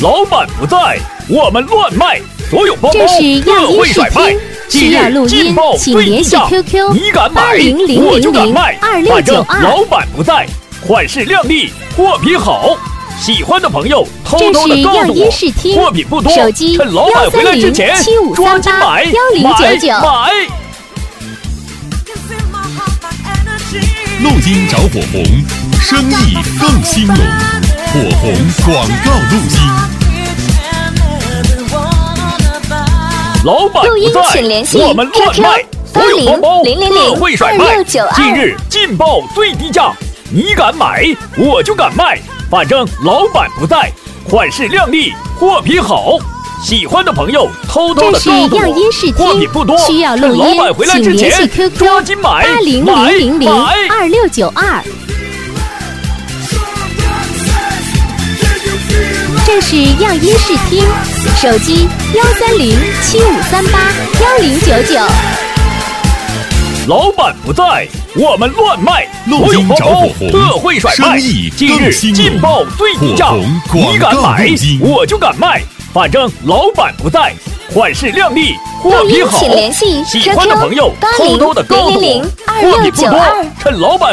老板不在，我们乱卖，所有包包特惠甩卖。 需要录音，请联系 QQ 你敢买，我就敢卖。反正老板不在，款式靓丽，货品好。喜欢的朋友偷偷的告诉我，货品不多， 手机趁老板回来之前抓紧买买。 录音找火红，生意更兴隆，火红广告录音。 老板不在，我们乱卖，所有包包特惠甩卖。近日劲爆最低价，你敢买，我就敢卖。反正老板不在，款式靓丽，货品好。喜欢的朋友偷偷的告诉我，货品不多， 需要录音， 老板回来之前抓紧买 80002692。这是样音视听，手机13075381099。 老板不在，我们乱卖， 录音找火红， 特惠甩卖。近日劲爆最低价，你敢买，我就敢卖。反正老板不在，款式靓丽，货品好。喜欢的朋友偷偷的告诉我，货品不多，趁老板